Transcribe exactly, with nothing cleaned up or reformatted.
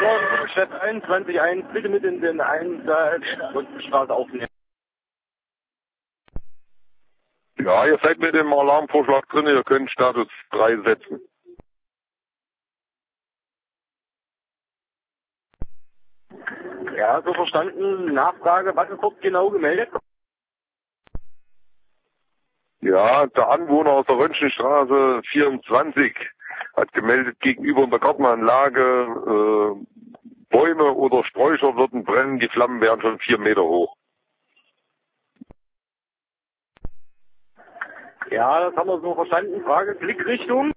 Norden, Chef einundzwanzig eins, bitte mit in den Einsatzstraße aufnehmen. Ja, ihr seid mit dem Alarmvorschlag drin, ihr könnt Status drei setzen. Ja, so verstanden. Nachfrage, was ist dort genau gemeldet? Ja, der Anwohner aus der Röntgenstraße vierundzwanzig hat gemeldet, gegenüber in der Gartenanlage äh, Bäume oder Sträucher würden brennen, die Flammen wären schon vier Meter hoch. Ja, das haben wir so verstanden. Frage, Blickrichtung?